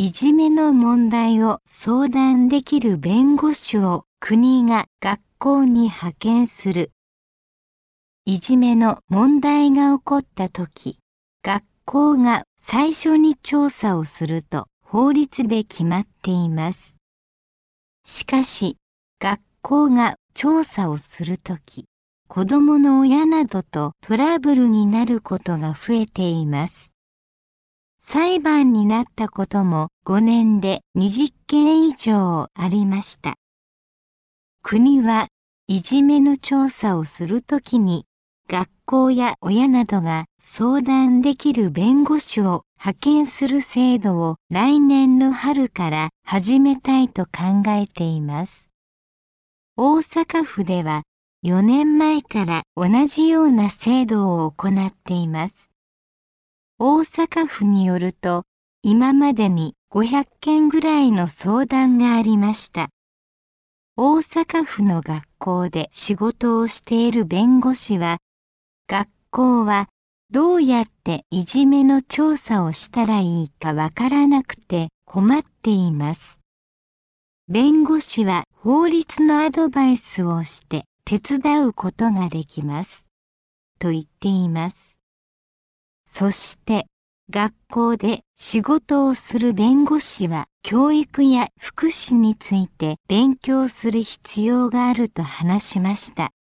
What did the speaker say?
いじめの問題を相談できる弁護士を国が学校に派遣する。いじめの問題が起こったとき、学校が最初に調査をすると法律で決まっています。しかし、学校が調査をするとき、子供の親などとトラブルになることが増えています。裁判になったことも5年で20件以上ありました。国はいじめの調査をするときに、学校や親などが相談できる弁護士を派遣する制度を来年の春から始めたいと考えています。大阪府では4年前から同じような制度を行っています。大阪府によると、今までに500件ぐらいの相談がありました。大阪府の学校で仕事をしている弁護士は、学校はどうやっていじめの調査をしたらいいかわからなくて困っています。弁護士は法律のアドバイスをして手伝うことができます。と言っています。そして学校で仕事をする弁護士は教育や福祉について勉強する必要があると話しました。